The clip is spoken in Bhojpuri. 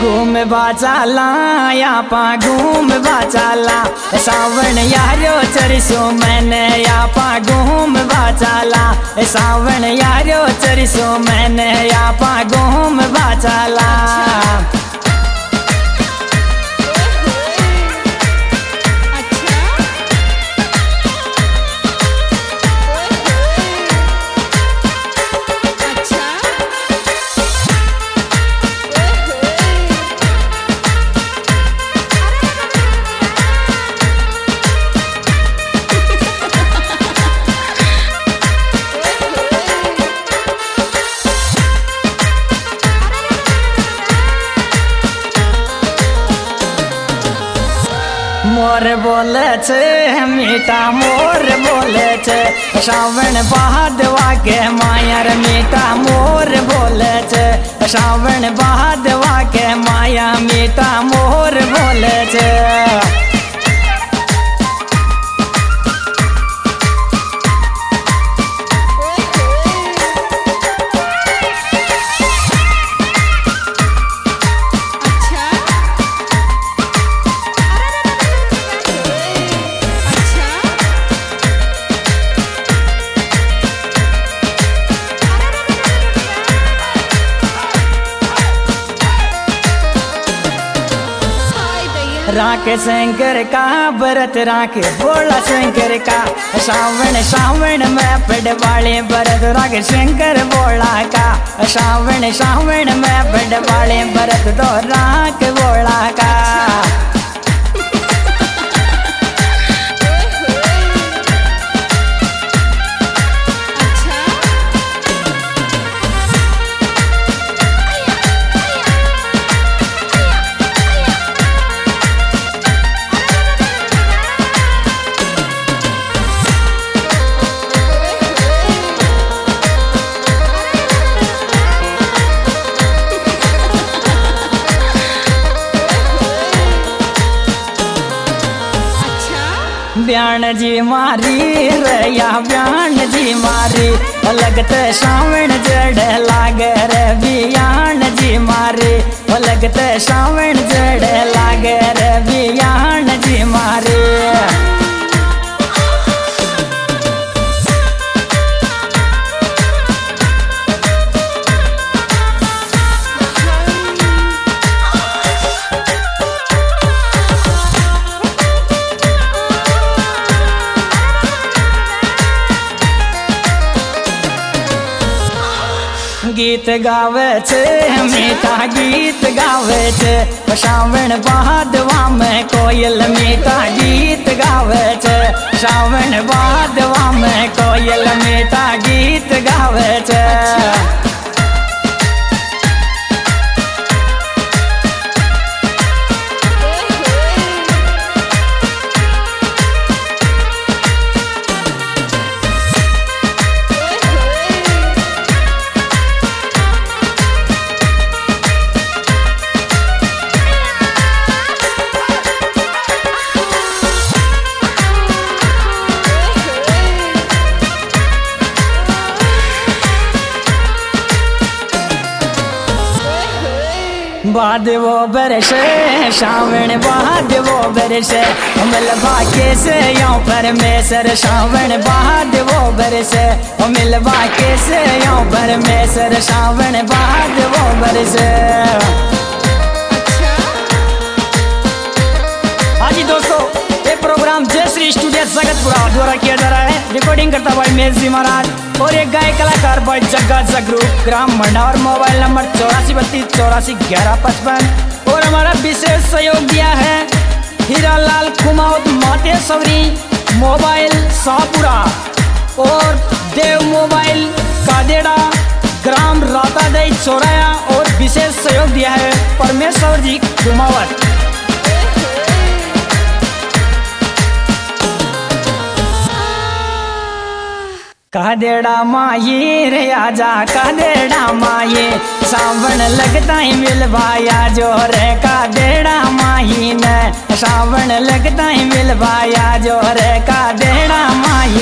घूम बाचाला यापा घूम बाचाला सावन यारो चरिसो मैंने यापा घूम बाचाला सावन यारो चरिसो मैंने यापा घूम बाचाला। मोर बोले छे मीठा मोर बोले छे सावन बहादवा के मायर मीठा मोर बोले छे सावन बहादवा के माया मीठा मोर बोले छे। राके शंकर का भरत राके बोला शंकर का सावन सावन में पड़ वाले भरत राके शंकर बोला का सावन सावन में पड़ वाले भरत तो राक बोला का। ब्यान जी मारी रया ब्यान जी मारी लगते सावन जड़ लागे रे बियान जी मारी लगते सावन जड़ लागे रे बियान जी मारी। गीत गावे छे मीठा गीत गावे छे सावन बहादवा में कोयल मीठा गीत गावे छे सावन बहादवा में कोयल मीठा गीत गावे छे। बाद वो बरसे सावन बाद वो बरसे मिल बाके से यो परमेश्वर सावन बाद वो बरसे मिल बाके से यो परमेश्वर सावन बाद वो बरसे। हाँ जी दोस्तों, ये प्रोग्राम जय श्री स्टूडियो जगतपुरा द्वारा किया जा रहा है। रिकॉर्डिंग करता भाई मेज जी महाराज और एक गाय कलाकार भाई जग्गा जगरू ग्राम मंडावर। मोबाइल नंबर 8432841155 और हमारा विशेष सहयोग दिया है हीरालाल कुमाऊत मातेश्वरी मोबाइल शाहपुरा और देव मोबाइल कादेड़ा ग्राम रातादई चौराया और विशेष सहयोग दिया है परमेश्वर जी कुमावत। कादेड़ा माये रे आजा कादेड़ा माये सावन लगता ही मिलवाया जो रे कादेड़ा माही ने सावन लगता ही मिलवाया जो रे कादेड़ा माही।